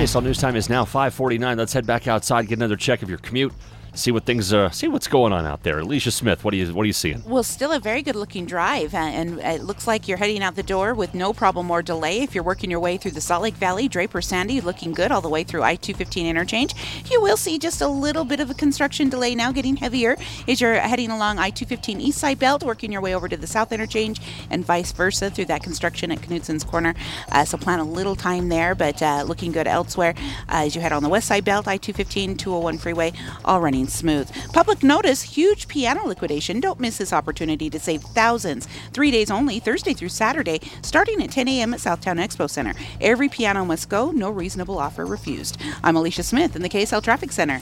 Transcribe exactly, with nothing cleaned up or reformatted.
K S L News Time is now five forty-nine. Let's head back outside, get another check of your commute. See what things, uh, see what's going on out there. Alicia Smith, what are you, what are you seeing? Well, still a very good-looking drive, uh, and it looks like you're heading out the door with no problem or delay. If you're working your way through the Salt Lake Valley, Draper Sandy, looking good all the way through I two fifteen interchange. You will see just a little bit of a construction delay now, getting heavier as you're heading along I two fifteen East Side Belt, working your way over to the South interchange, and vice versa through that construction at Knutson's Corner. Uh, so plan a little time there, but uh, looking good elsewhere uh, as you head on the West Side Belt, I two fifteen, two oh one freeway, all running smooth. Public notice, huge piano liquidation. Don't miss this opportunity to save thousands. Three days only, Thursday through Saturday, starting at ten a.m. at Southtown Expo Center. Every piano must go, no reasonable offer refused. I'm Alicia Smith in the K S L Traffic Center.